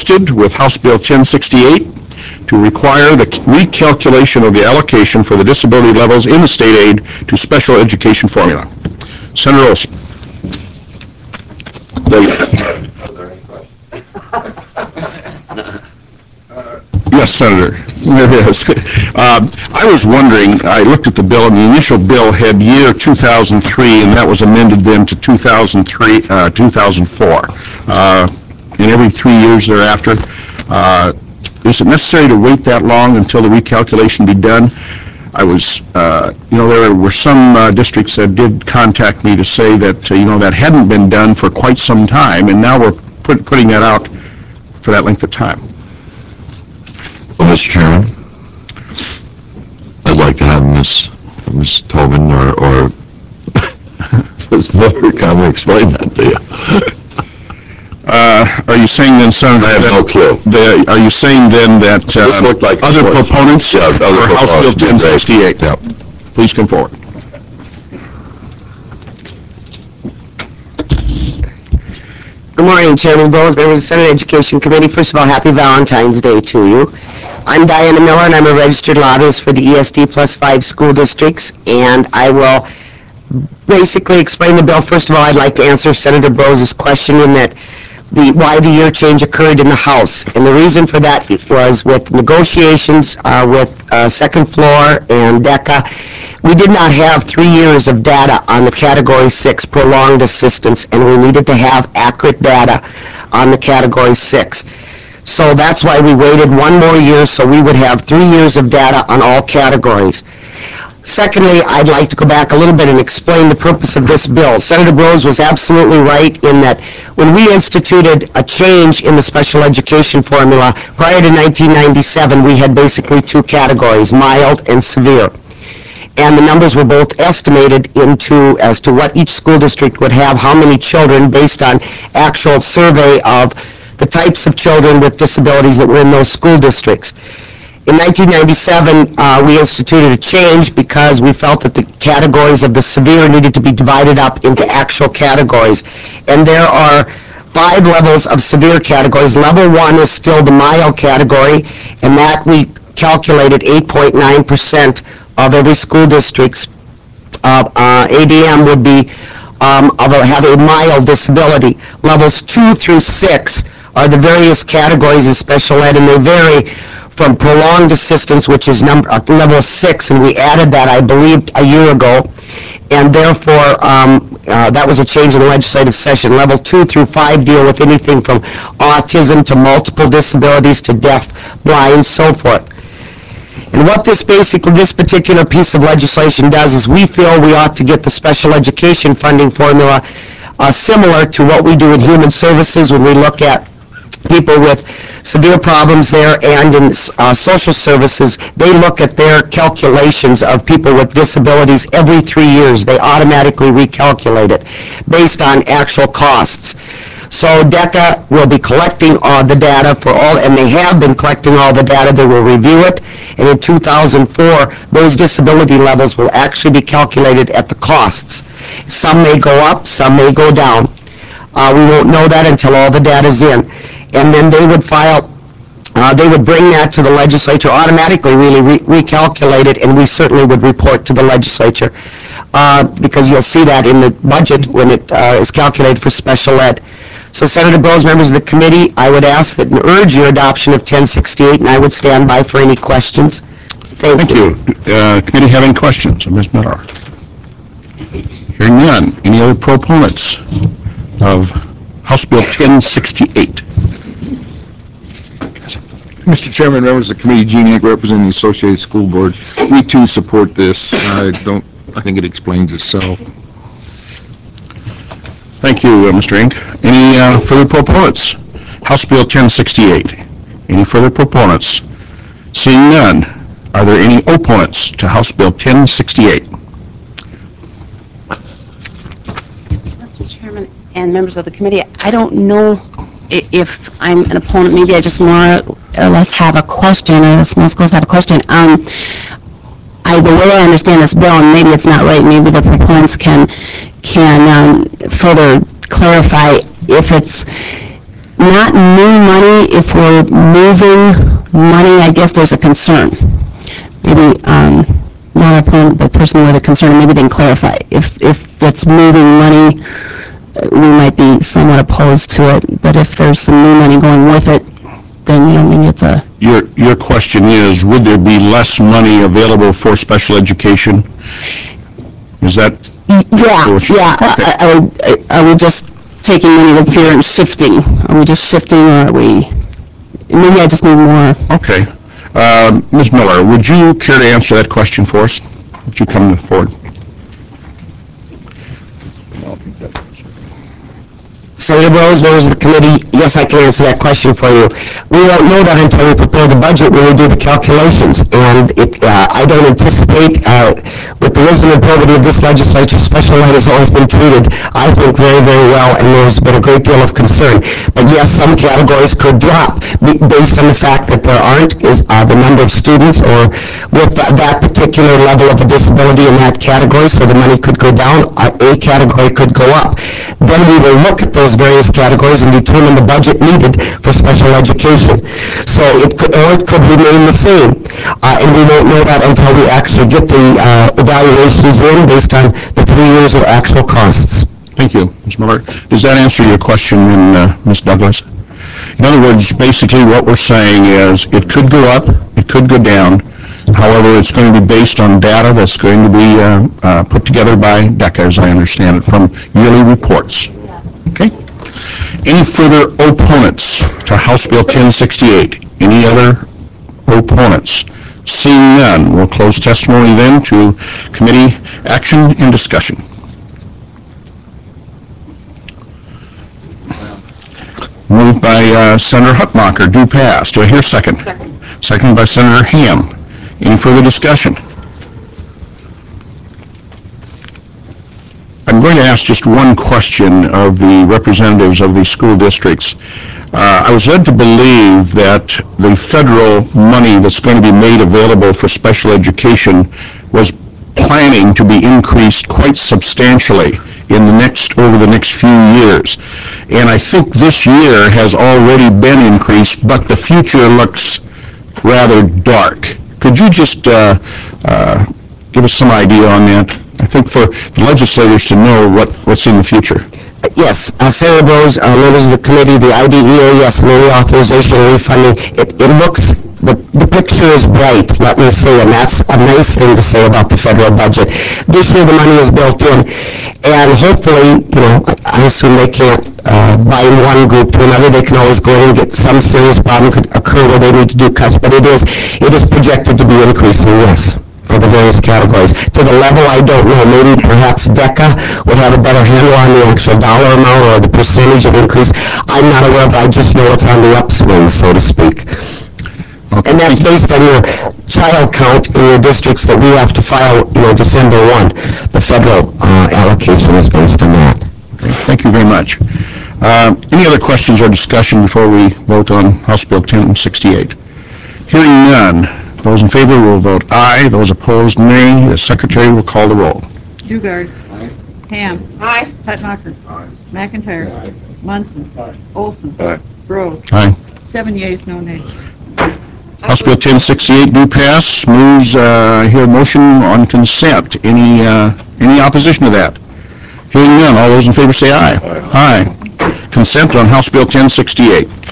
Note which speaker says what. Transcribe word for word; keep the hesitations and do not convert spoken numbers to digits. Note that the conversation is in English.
Speaker 1: listed with House Bill ten sixty-eight to require the recalculation of the allocation for the disability levels in the state aid to special education formula. Senator Olson. Yes, Senator. There is. Uh, I was wondering, I looked at the bill, and the initial bill had year two thousand three, and that was amended then to two thousand three, uh, two thousand four. Uh, and every three years thereafter, uh, is it necessary to wait that long until the recalculation be done? I was, uh, you know, there were some uh, districts that did contact me to say that, uh, you know, that hadn't been done for quite some time, and now we're put, putting that out for that length of time.
Speaker 2: Well, Mister Chairman, I'd like to have Miz Miz Tobin or, or Miz Miller come and explain that to you.
Speaker 1: Uh, are you saying then, Senator,
Speaker 2: I have
Speaker 1: that
Speaker 2: no clue.
Speaker 1: The, are you saying then that uh,
Speaker 2: This looked like
Speaker 1: other
Speaker 2: choice.
Speaker 1: proponents
Speaker 2: Yeah, other
Speaker 1: for House Bill
Speaker 2: proponents
Speaker 1: ten
Speaker 2: did
Speaker 1: sixty-eight?
Speaker 2: great. Yeah.
Speaker 1: Please come forward.
Speaker 3: Good morning, Chairman Bowles, members of the Senate Education Committee. First of all, happy Valentine's Day to you. I'm Diana Miller, and I'm a registered lobbyist for the E S D plus five school districts, and I will basically explain the bill. First of all, I'd like to answer Senator Bowles' question in that the why the year change occurred in the House. And the reason for that was with negotiations uh, with uh, Second Floor and DECA, we did not have three years of data on the Category six prolonged assistance, and we needed to have accurate data on the Category six. So that's why we waited one more year, so we would have three years of data on all categories. Secondly, I'd like to go back a little bit and explain the purpose of this bill. Senator Bowles was absolutely right in that when we instituted a change in the special education formula prior to nineteen ninety-seven, we had basically two categories, mild and severe. And the numbers were both estimated into as to what each school district would have, how many children, based on actual survey of the types of children with disabilities that were in those school districts. In nineteen ninety-seven, uh, we instituted a change because we felt that the categories of the severe needed to be divided up into actual categories. And there are five levels of severe categories. Level one is still the mild category, and that we calculated eight point nine percent of every school district's uh, uh, A D M would be um, of a, have a mild disability. Levels two through six are the various categories of special ed, and they vary from prolonged assistance, which is number uh, level six, and we added that, I believe, a year ago, and therefore um, uh, that was a change in the legislative session. Level two through five deal with anything from autism to multiple disabilities to deaf, blind, so forth. And what this basically, this particular piece of legislation does is we feel we ought to get the special education funding formula uh, similar to what we do in human services when we look at people with severe problems there, and in uh, social services, they look at their calculations of people with disabilities every three years. They automatically recalculate it based on actual costs. So DECA will be collecting all the data for all, and they have been collecting all the data. They will review it, and in two thousand four, those disability levels will actually be calculated at the costs. Some may go up, some may go down. Uh, we won't know that until all the data is in. And then they would file, uh, they would bring that to the legislature, automatically really re- recalculate it, and we certainly would report to the legislature uh, because you'll see that in the budget when it uh, is calculated for special ed. So Senator Bowles, members of the committee, I would ask that and urge your adoption of ten sixty-eight, and I would stand by for any questions. Thank,
Speaker 1: Thank
Speaker 3: you.
Speaker 1: you. Uh, committee have any questions of Miz Miller? Hearing none. Any other proponents of House Bill ten sixty-eight?
Speaker 4: Mister Chairman, members of the committee, Gene Egg representing the Associated School Board. We too support this. I don't. I think it explains itself.
Speaker 1: Thank you, uh, Mister Inc. Any uh, further proponents? House Bill ten sixty-eight. Any further proponents? Seeing none, are there any opponents to House Bill ten sixty-eight?
Speaker 5: Mister Chairman and members of the committee, I don't know if I'm an opponent. Maybe I just more or less have a question, or the small schools have a question. Um, I, the way I understand this bill, and maybe it's not right, maybe the proponents can can um, further clarify if it's not new money. If we're moving money, I guess there's a concern. Maybe, um, not our opponent, but person with a concern, maybe they can clarify. If, if it's moving money, uh, we might be somewhat opposed to it, but if there's some new money going with it, then, you know, I mean, it's a,
Speaker 1: Your, your question is, would there be less money available for special education? Is that?
Speaker 5: yeah, yeah.
Speaker 1: Okay.
Speaker 5: I- I would- I- Are we just taking money that's here and shifting? Are we just shifting, or are we, maybe I just need more.
Speaker 1: Okay. Um, Miz Miller, would you care to answer that question for us? Would you come forward?
Speaker 3: Senator Bowles, members of the committee, yes, I can answer that question for you. We won't know that until we prepare the budget when we do the calculations. And it, uh, I don't anticipate, uh, with the wisdom and probity of this legislature, special ed has always been treated, I think, very, very well, and there's been a great deal of concern. But yes, some categories could drop be- based on the fact that there aren't is, uh, the number of students or with th- that particular level of a disability in that category, so the money could go down, uh, a category could go up. Then we will look at those various categories and determine the budget needed for special education. So it could, or it could remain the same. Uh, and we won't know that until we actually get the uh, evaluations in based on the three years of actual costs.
Speaker 1: Thank you, Miz Miller. Does that answer your question, uh, Miz Douglas? In other words, basically what we're saying is it could go up, it could go down. However, it's going to be based on data that's going to be uh, uh, put together by DECA, as I understand it, from yearly reports. Okay? Any further opponents to House Bill ten sixty-eight? Any other opponents? Seeing none, we'll close testimony then to committee action and discussion. Moved by uh, Senator Hutmacher, do pass. Do I hear second? Second. Second by Senator Ham. Any further discussion? I'm going to ask just one question of the representatives of the school districts. Uh, I was led to believe that the federal money that's going to be made available for special education was planning to be increased quite substantially in the next, over the next few years. And I think this year has already been increased, but the future looks rather dark. Could you just uh, uh, give us some idea on that? I think for the legislators to know what, what's in the future.
Speaker 3: Yes, uh, Senator Bowles, uh, members of the committee, the I D E A, yes, and any authorization or refunding, it, it looks, the, the picture is bright, let me say, and that's a nice thing to say about the federal budget. This year the money is built in, and hopefully, you know, I assume they can't uh, bind one group to another. They can always go in and get some serious problem could occur where they need to do cuts, but it is, it is projected to be increasing, yes, for the various categories. To the level, I don't know, maybe perhaps DECA would have a better handle on the actual dollar amount or the percentage of increase. I'm not aware of it, I just know it's on the upswing, so to speak.
Speaker 1: Okay,
Speaker 3: And that's
Speaker 1: thank you.
Speaker 3: based on your child count in your districts that we have to file, you know, December first. The federal uh, allocation is based on that.
Speaker 1: Okay, thank you very much. Uh, any other questions or discussion before we vote on House Bill ten sixty-eight? Hearing none, those in favor will vote aye. Those opposed, nay. The secretary will call the roll.
Speaker 6: Dugard. Ham. Aye. Hutmacher. Aye. McIntyre. Aye. Munson. Aye. Olson.
Speaker 2: Aye.
Speaker 6: Rose.
Speaker 1: Aye.
Speaker 6: Seven yeas, no nays.
Speaker 1: House Bill ten sixty-eight do pass. Moves, uh, I hear a motion on consent. Any, uh, any opposition to that? Hearing none, all those in favor say aye. Aye. Consent on House Bill ten sixty-eight.